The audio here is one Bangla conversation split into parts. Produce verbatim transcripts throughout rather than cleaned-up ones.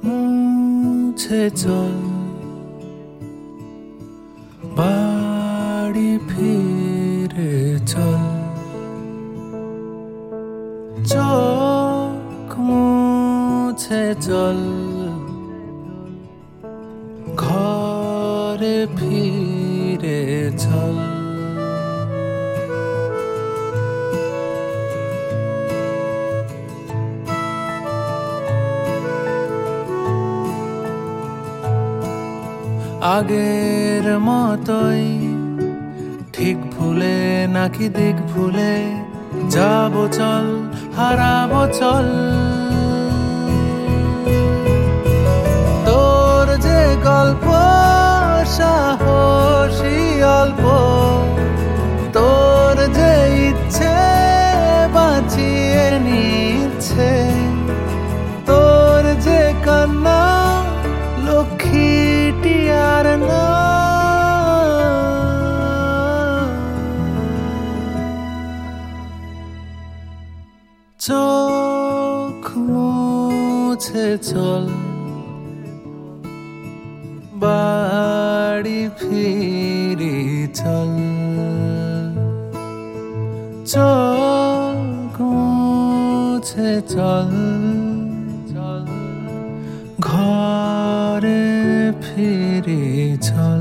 মুছে চল বাড়ি ফিরে চল চোখ মুছে চল ঘরে ফিরে চল আগের মতোই ঠিক ভুলে নাকি দিক ভুলে যাবো চল হারাবো চল তোর যে গল্প সাহসী অল্প তোর যে ইচ্ছে বাঁচিয়ে নিচ্ছে তোর যে কান্না লক্ষ্মীটি আর না চোখ মুছে চল বাড়ি ফিরে চল চোখ মুছে চল চল ঘরে ফিরে চল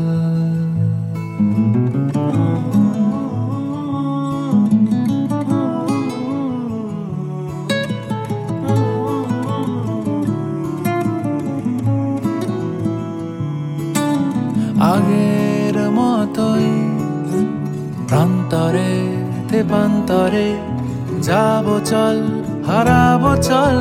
আগের মতোই প্রান্তরে তেপান্তরে যাবো চল হারাবো চল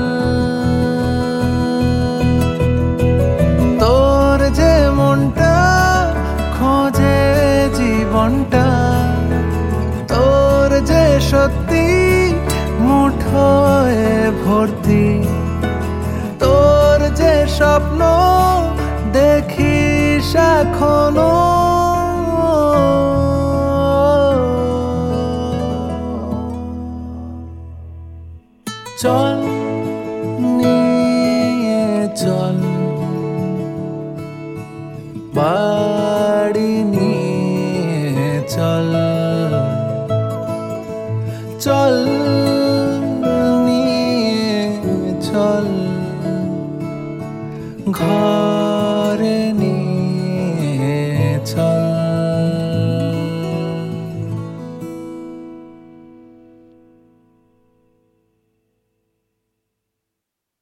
তোর যে মনটা খোঁজে জীবনটা তোর যে সত্যি মুঠোয় ভর্তি তোর যে স্বপ্ন দেখিস এখনো চল নিয়ে চল বাড়ি নিয়ে চল চল নিয়ে চল ঘর